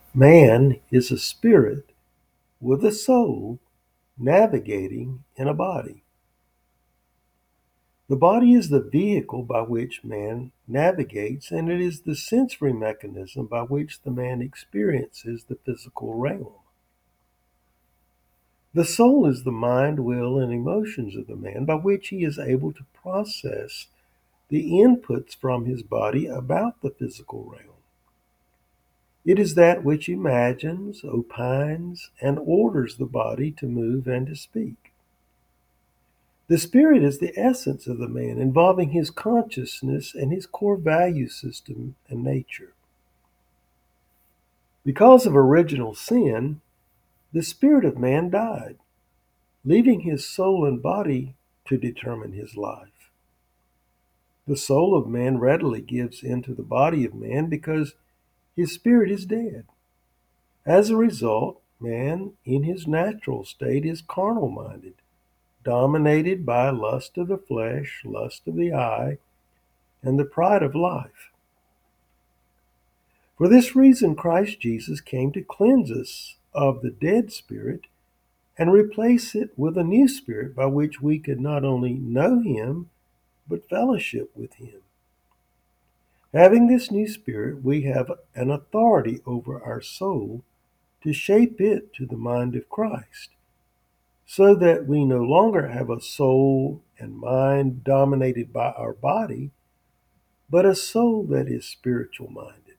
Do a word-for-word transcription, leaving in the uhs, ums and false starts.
Man is a spirit with a soul navigating in a body. The body is the vehicle by which man navigates, and it is the sensory mechanism by which the man experiences the physical realm. The soul is the mind, will, and emotions of the man by which he is able to process the inputs from his body about the physical realm. It is that which imagines, opines, and orders the body to move and to speak. The spirit is the essence of the man, involving his consciousness and his core value system and nature. Because of original sin, the spirit of man died, leaving his soul and body to determine his life. The soul of man readily gives into the body of man because his spirit is dead. As a result, man in his natural state is carnal minded, dominated by lust of the flesh, lust of the eye, and the pride of life. For this reason, Christ Jesus came to cleanse us of the dead spirit and replace it with a new spirit by which we could not only know him, but fellowship with him. Having this new spirit, we have an authority over our soul to shape it to the mind of Christ, so that we no longer have a soul and mind dominated by our body, but a soul that is spiritual minded.